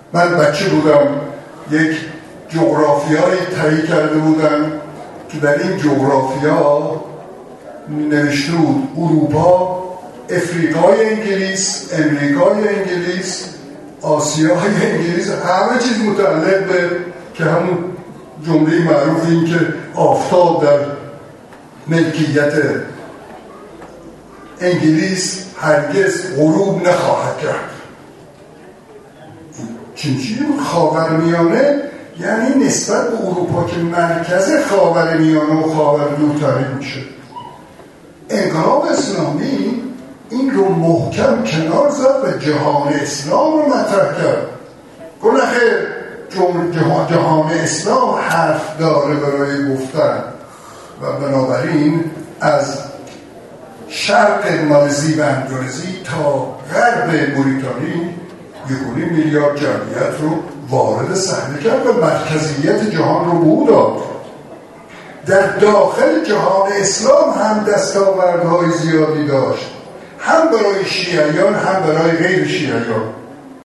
من بچه بودم یک جغرافیایی تهیه کرده بودم که در این جغرافیا نوشته بود اروپا، افریقای انگلیس، امریکای انگلیس، آسیای انگلیس، همه چیز متعلق به که همون جمله معروف این که آفتاب در ملکیت انگلیس هرگز غروب نخواهد کرد. چیزی خاورمیانه یعنی نسبت به اروپا که مرکز خاورمیانه و خاورمیانه تعریف میشه. انقلاب اسلامی این رو محکم کنار زد و جهان اسلام رو مطرح کرد. گناهه جهان اسلام حرف داره برای گفتن و بنابراین از شرق مالزی و اندونزی تا غرب موریتانی 1.5 میلیارد جمعیت رو وارد صحنه کرد و مرکزیت جهان رو بو داد. در داخل جهان اسلام هم دستاوردهای زیادی داشت، هم برای شیعیان هم برای غیر شیعیان.